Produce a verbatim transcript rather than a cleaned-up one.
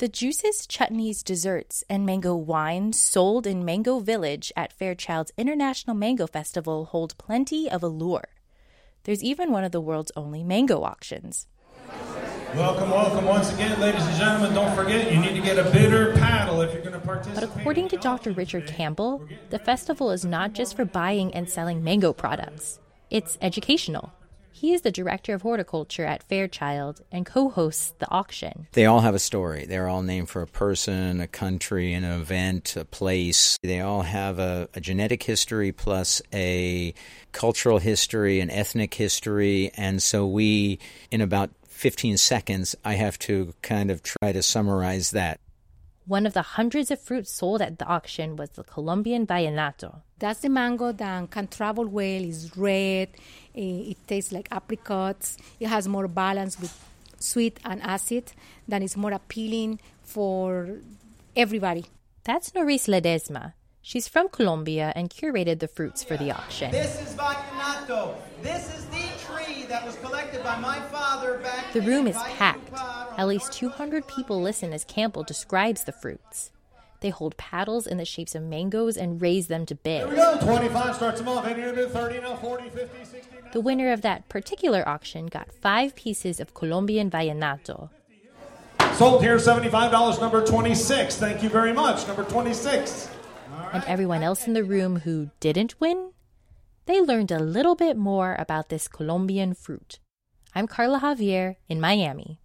The juices, chutneys, desserts, and mango wine sold in Mango Village at Fairchild's International Mango Festival hold plenty of allure. There's even one of the world's only mango auctions. Welcome, welcome once again, ladies and gentlemen. Don't forget, you need to get a bitter paddle if you're going to participate. But according to Doctor Richard Campbell, the festival is not just for buying and selling mango products. It's educational. He is the director of horticulture at Fairchild and co-hosts the auction. They all have a story. They're all named for a person, a country, an event, a place. They all have a, a genetic history plus a cultural history, an ethnic history. And so we, in about fifteen seconds, I have to kind of try to summarize that. One of the hundreds of fruits sold at the auction was the Colombian vallenato. That's the mango that can travel well. It's red. It tastes like apricots. It has more balance with sweet and acid. That is more appealing for everybody. That's Noris Ledesma. She's from Colombia and curated the fruits for the auction. This is vallenato. This is the tree that was collected by my father back. The room is packed. At least two hundred people listen as Campbell describes the fruits. They hold paddles in the shapes of mangoes and raise them to bid. Here we go. twenty-five starts them off. eighty, thirty, now forty, fifty, sixty. Now. The winner of that particular auction got five pieces of Colombian vallenato. Sold here, seventy-five dollars, number twenty-six. Thank you very much, number twenty-six. And everyone else in the room who didn't win? They learned a little bit more about this Colombian fruit. I'm Carla Javier in Miami.